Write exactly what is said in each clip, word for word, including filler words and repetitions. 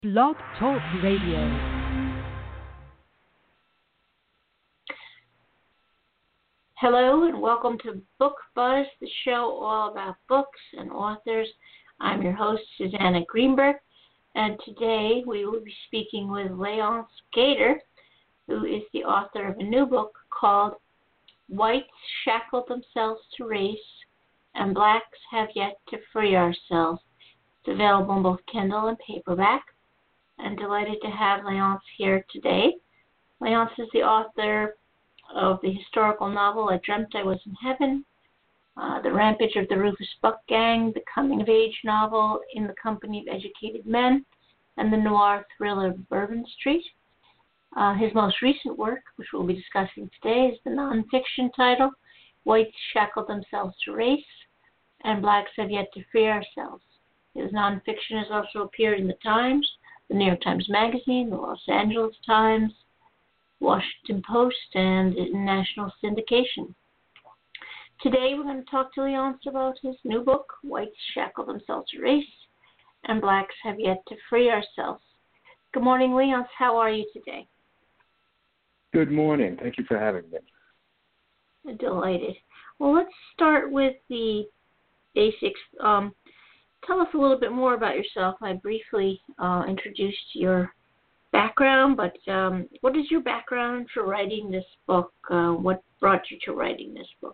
Blog Talk Radio. Hello and welcome to Book Buzz, the show all about books and authors. I'm your host, Susanna Greenberg, and today we will be speaking with Leonce Gator, who is the author of a new book called Whites Shackle Themselves to Race and Blacks Have Yet to Free Ourselves. It's available in both Kindle and paperback. I'm delighted to have Leonce here today. Leonce is the author of the historical novel I Dreamt I Was in Heaven, uh, The Rampage of the Rufus Buck Gang, the coming-of-age novel In the Company of Educated Men, and the noir thriller Bourbon Street. Uh, his most recent work, which we'll be discussing today, is the nonfiction title, Whites Shackle Themselves to Race, and Blacks Have Yet to Free Ourselves. His nonfiction has also appeared in the Times, the New York Times Magazine, the Los Angeles Times, Washington Post, and in national syndication. Today we're going to talk to Leonce about his new book, Whites Shackle Themselves to Race, and Blacks Have Yet to Free Ourselves. Good morning, Leonce. How are you today? Good morning. Thank you for having me. I'm delighted. Well, let's start with the basics. Um, tell us a little bit more about yourself. I briefly uh, introduced your background, but um, what is your background for writing this book? Uh, what brought you to writing this book?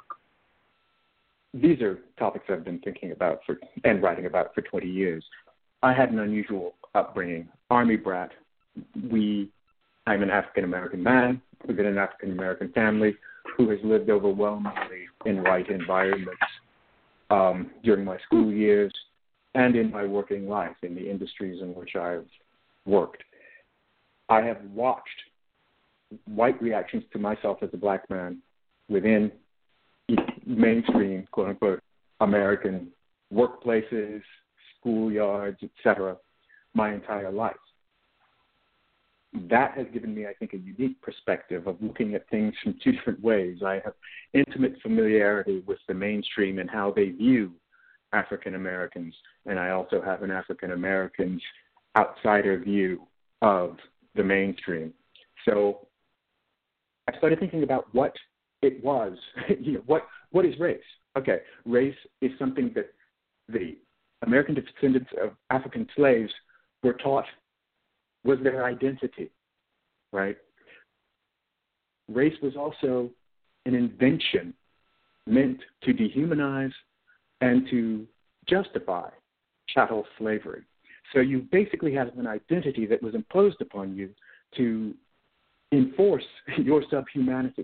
These are topics I've been thinking about for and writing about for twenty years. I had an unusual upbringing, Army brat. We, I'm an African-American man within an African-American family who has lived overwhelmingly in white environments um, during my school years and in my working life in the industries in which I've worked. I have watched white reactions to myself as a black man within mainstream, quote-unquote, American workplaces, schoolyards, et cetera, my entire life. That has given me, I think, a unique perspective of looking at things from two different ways. I have intimate familiarity with the mainstream and how they view African Americans, and I also have an African American's outsider view of the mainstream. So I started thinking about what it was. you know, what what is race? Okay, race is something that the American descendants of African slaves were taught was their identity, right? Race was also an invention meant to dehumanize and to justify chattel slavery. So you basically had an identity that was imposed upon you to enforce your subhumanity.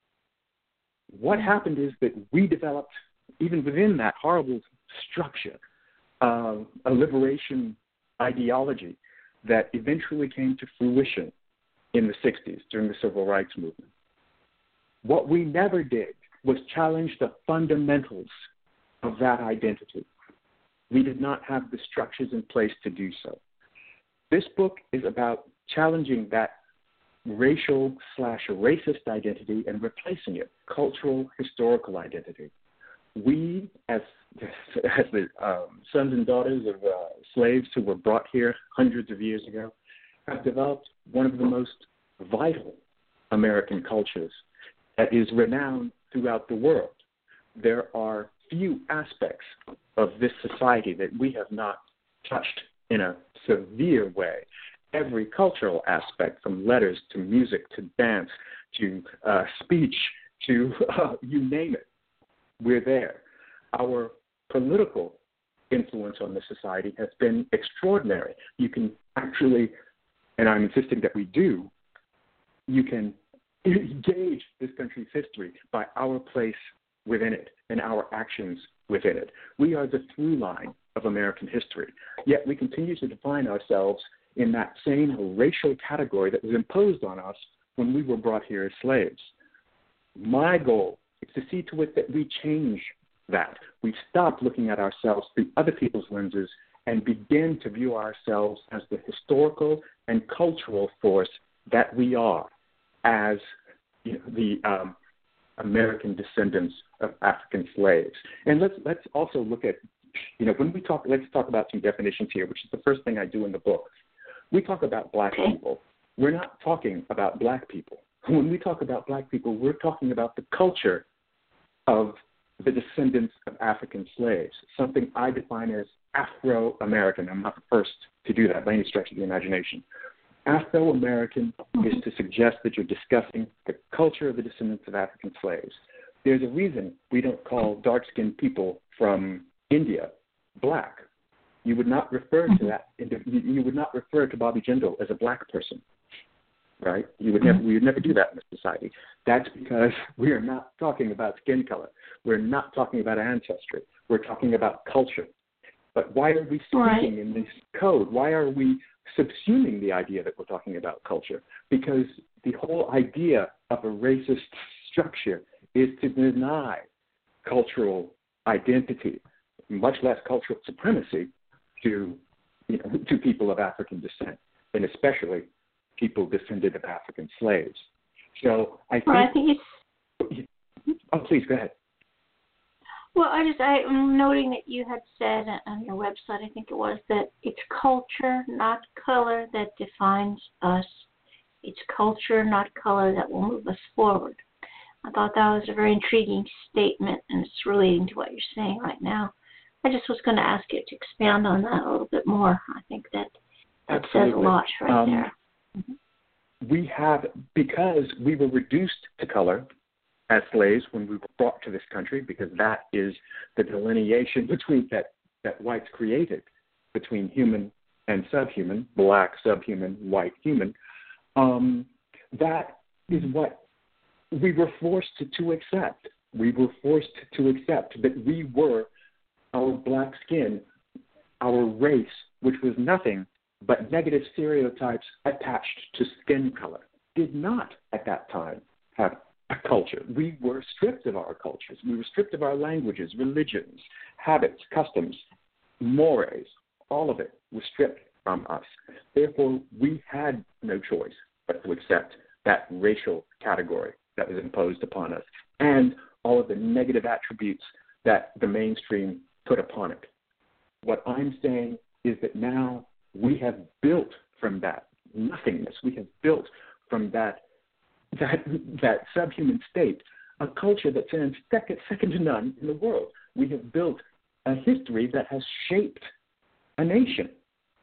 What happened is that we developed, even within that horrible structure, uh, a liberation ideology that eventually came to fruition in the sixties during the Civil Rights Movement. What we never did was challenge the fundamentals of that identity. We did not have the structures in place to do so. This book is about challenging that racial slash racist identity and replacing it, cultural, historical identity. We, as, as the um, sons and daughters of uh, slaves who were brought here hundreds of years ago, have developed one of the most vital American cultures that is renowned throughout the world. There are few aspects of this society that we have not touched in a severe way. Every cultural aspect, from letters to music to dance to uh, speech to uh, you name it, we're there. Our political influence on the society has been extraordinary. You can actually, and I'm insisting that we do, you can gauge this country's history by our place within it and our actions within it. We are the through line of American history, yet we continue to define ourselves in that same racial category that was imposed on us when we were brought here as slaves. My goal is to see to it that we change that. We stop looking at ourselves through other people's lenses and begin to view ourselves as the historical and cultural force that we are as you know, the um, American descendants of African slaves. And let's let's also look at, you know, when we talk, let's talk about some definitions here, which is the first thing I do in the book. We talk about black Okay. people. We're not talking about black people. When we talk about black people, we're talking about the culture of the descendants of African slaves, something I define as Afro-American. I'm not the first to do that by any stretch of the imagination. Afro-American mm-hmm. is to suggest that you're discussing the culture of the descendants of African slaves. There's a reason we don't call dark-skinned people from India black. You would not refer to that. You would not refer to Bobby Jindal as a black person, right? You would never. We would never do that in this society. That's because we are not talking about skin color. We're not talking about ancestry. We're talking about culture. But why are we speaking right. in this code? Why are we subsuming the idea that we're talking about culture? Because the whole idea of a racist structure is to deny cultural identity, much less cultural supremacy, to you know, to people of African descent, and especially people descended of African slaves. So I think. Well, I think it's. Oh, please go ahead. Well, I just I'm noting that you had said on your website, I think it was, that it's culture, not color, that defines us. It's culture, not color, that will move us forward. I thought that was a very intriguing statement, and it's relating to what you're saying right now. I just was going to ask you to expand on that a little bit more. I think that that Absolutely. says a lot right um, there. Mm-hmm. We have, because we were reduced to color as slaves when we were brought to this country, because that is the delineation between that, that whites created between human and subhuman, black, subhuman, white, human. Um, that is what we were forced to, to accept. We were forced to accept that we were our black skin, our race, which was nothing but negative stereotypes attached to skin color, did not at that time have a culture. We were stripped of our cultures. We were stripped of our languages, religions, habits, customs, mores. All of it was stripped from us. Therefore, we had no choice but to accept that racial category that was imposed upon us and all of the negative attributes that the mainstream put upon it. What I'm saying is that now we have built from that nothingness. We have built from that that that subhuman state a culture that stands second, second to none in the world. We have built a history that has shaped a nation.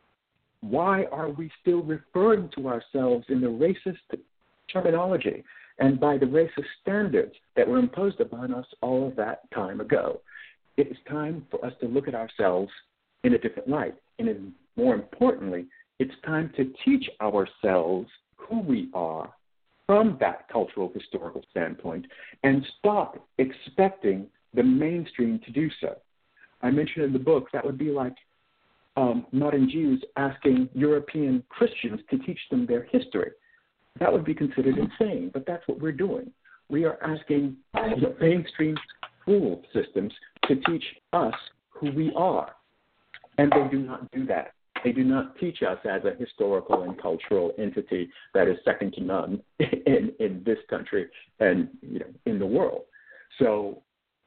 Why are we still referring to ourselves in the racist terminology and by the racist standards that were imposed upon us all of that time ago? It is time for us to look at ourselves in a different light. And more importantly, it's time to teach ourselves who we are from that cultural historical standpoint and stop expecting the mainstream to do so. I mentioned in the book that would be like um, modern Jews asking European Christians to teach them their history. That would be considered insane, but that's what we're doing. We are asking the mainstream school systems to teach us who we are, and they do not do that. They do not teach us as a historical and cultural entity that is second to none in, in this country and you know in the world. So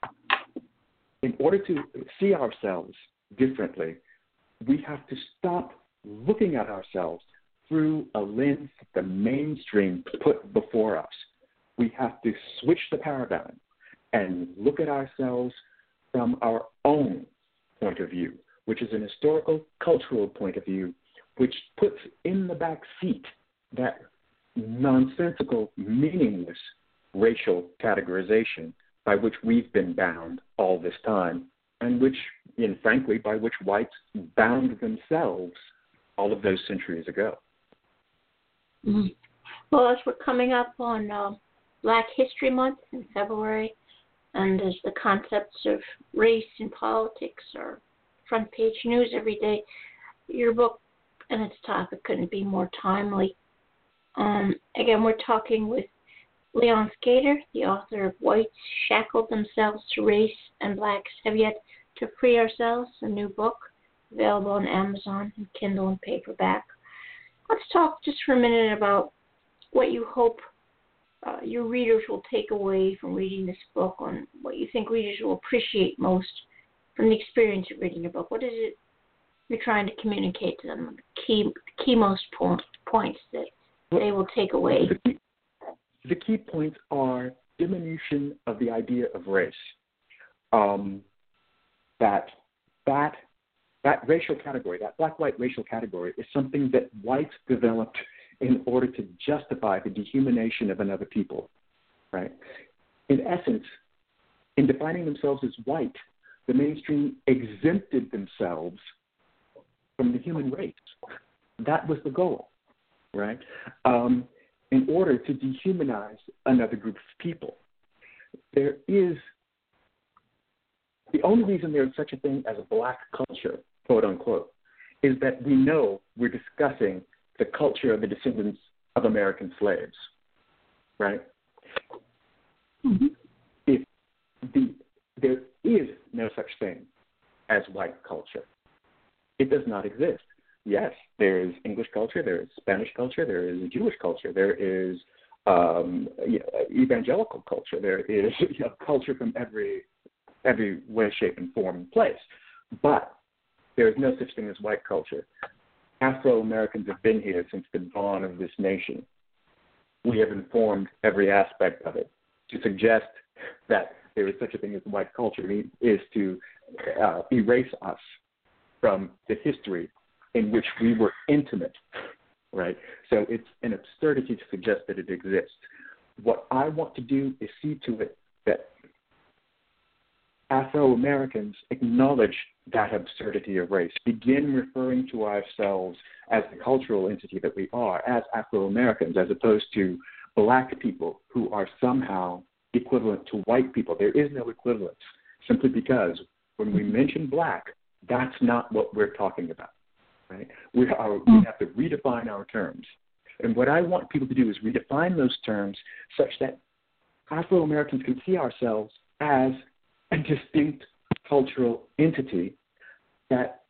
in order to see ourselves differently, we have to stop looking at ourselves through a lens that the mainstream put before us. We have to switch the paradigm and look at ourselves from our own point of view, which is an historical, cultural point of view, which puts in the back seat that nonsensical, meaningless racial categorization by which we've been bound all this time, and which, and frankly, by which whites bound themselves all of those centuries ago. Mm-hmm. Well, as we're coming up on uh, Black History Month in February, and as the concepts of race and politics are front page news every day, your book and its topic couldn't be more timely. Um, again, we're talking with Leon Skater, the author of Whites Shackled Themselves to Race and Blacks Have Yet to Free Ourselves, a new book available on Amazon and Kindle and paperback. Let's talk just for a minute about what you hope uh, your readers will take away from reading this book, on what you think readers will appreciate most from the experience of reading your book. What is it you're trying to communicate to them the key, key most point, points that well, they will take away. The key, the key points are diminution of the idea of race. Um, that that that racial category, that black-white racial category, is something that whites developed in order to justify the dehumanization of another people, right? In essence, in defining themselves as white, the mainstream exempted themselves from the human race. That was the goal, right? Um, in order to dehumanize another group of people. There is, the only reason there is such a thing as a black culture, quote unquote, is that we know we're discussing the culture of the descendants of American slaves, right? Mm-hmm. If the, there is no such thing as white culture. It does not exist. Yes, there is English culture, there is Spanish culture, there is Jewish culture, there is um, you know, evangelical culture, there is you know, culture from every every way, shape, and form and place. But there is no such thing as white culture. Afro-Americans have been here since the dawn of this nation. We have informed every aspect of it. To suggest that there is such a thing as white culture is to uh, erase us from the history in which we were intimate, right? So it's an absurdity to suggest that it exists. What I want to do is see to it that Afro-Americans acknowledge that absurdity of race, begin referring to ourselves as the cultural entity that we are, as Afro-Americans, as opposed to black people who are somehow equivalent to white people. There is no equivalence, simply because when we mention black, that's not what we're talking about, right? We, are, we have to redefine our terms. And what I want people to do is redefine those terms such that Afro-Americans can see ourselves as a distinct cultural entity that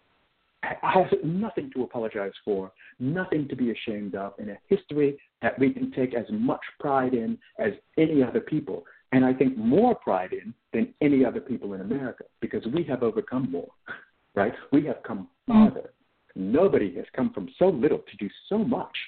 has nothing to apologize for, nothing to be ashamed of, and a history that we can take as much pride in as any other people, and I think more pride in than any other people in America, because we have overcome more, right? We have come farther. Nobody has come from so little to do so much.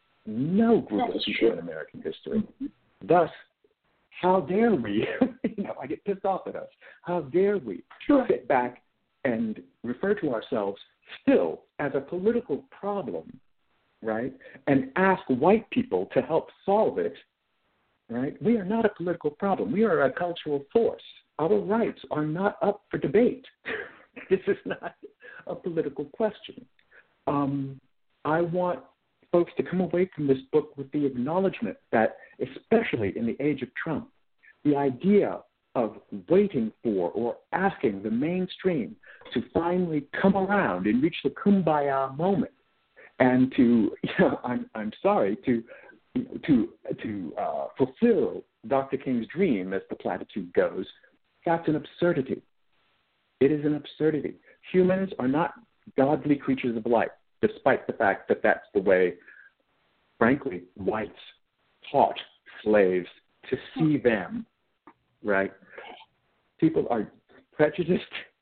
No group of people in American history. Mm-hmm. Thus, how dare we, you know, I get pissed off at us, how dare we sure. sit back and refer to ourselves still as a political problem, right, and ask white people to help solve it, right? We are not a political problem. We are a cultural force. Our rights are not up for debate. This is not a political question. Um, I want folks to come away from this book with the acknowledgement that, especially in the age of Trump, the idea of waiting for or asking the mainstream to finally come around and reach the kumbaya moment, and to, you know, I'm I'm sorry, to to to uh, fulfill Doctor King's dream, as the platitude goes, that's an absurdity. It is an absurdity. Humans are not godly creatures of light, despite the fact that that's the way, frankly, whites taught slaves to see them, right? People are prejudiced,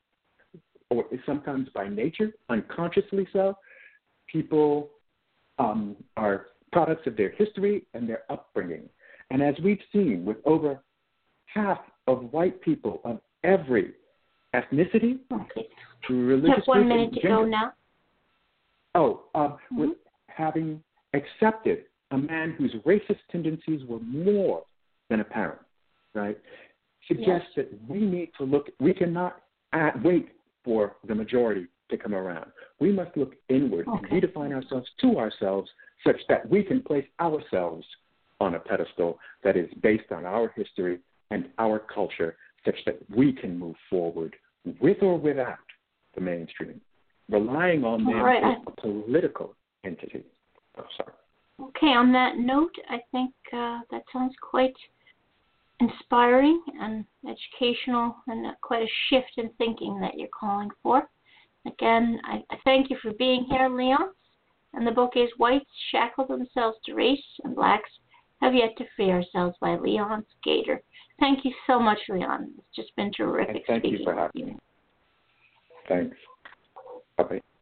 or sometimes by nature, unconsciously so. People um, are products of their history and their upbringing. And as we've seen with over half of white people of every ethnicity, okay. religious Just one group, minute to gender, go now. Oh, uh, mm-hmm. with having accepted a man whose racist tendencies were more than apparent, right, suggests yes. that we need to look, we cannot at, wait for the majority to come around. We must look inward okay. and redefine ourselves to ourselves such that we can place ourselves on a pedestal that is based on our history and our culture, such that we can move forward with or without the mainstream, relying on them right. as a political entity. Oh, sorry. Okay, on that note, I think uh, that sounds quite inspiring and educational, and uh, quite a shift in thinking that you're calling for. Again, I, I thank you for being here, Leon. And the book is Whites Shackle Themselves to Race and Blacks Have Yet to Free Ourselves by Leon Skater. Thank you so much, Leon. It's just been terrific thank speaking you for having with you. me. Thanks. Bye-bye.